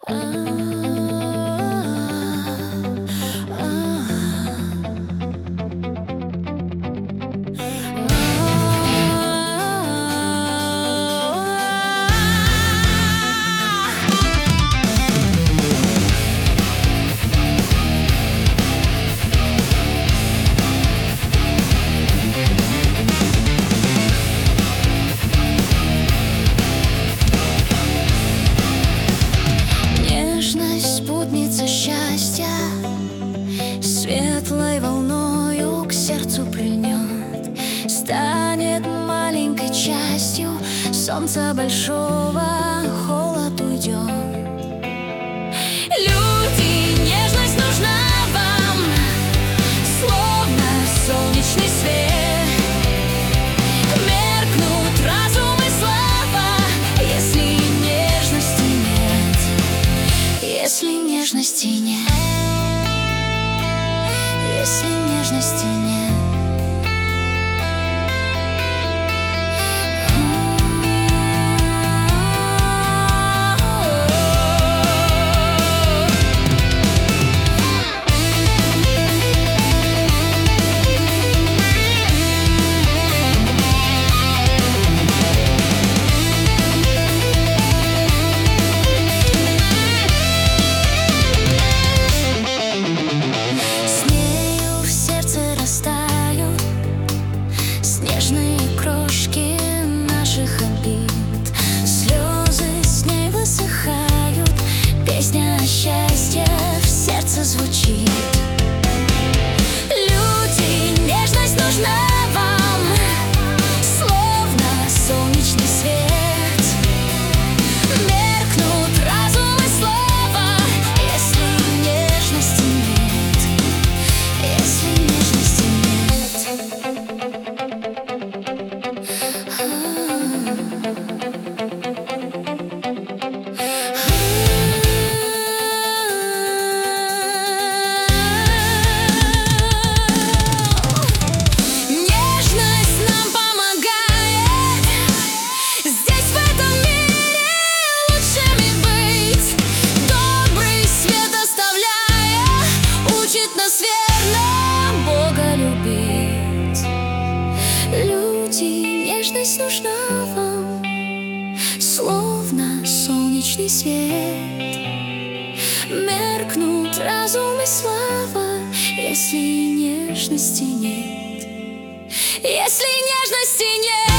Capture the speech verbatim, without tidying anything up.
Счастья светлой волною к сердцу прильнет, станет маленькой частью солнца большого, холод уйдет. Люди, нежность нужна вам, словно солнечный свет. Меркнут разум и слава, если нежности нет, если нежности нет. Если нежности нет. Снежные крошки наших обид, слезы с ней высыхают, песня о счастье в сердце звучит. Люди, нежность нужна вам, словно солнечный свет. Меркнут разум и слава, если нежности нет, если нежности нет. Нежность нужна вам, словно солнечный свет. Меркнут разум и слава, если нежности нет, если нежности нет.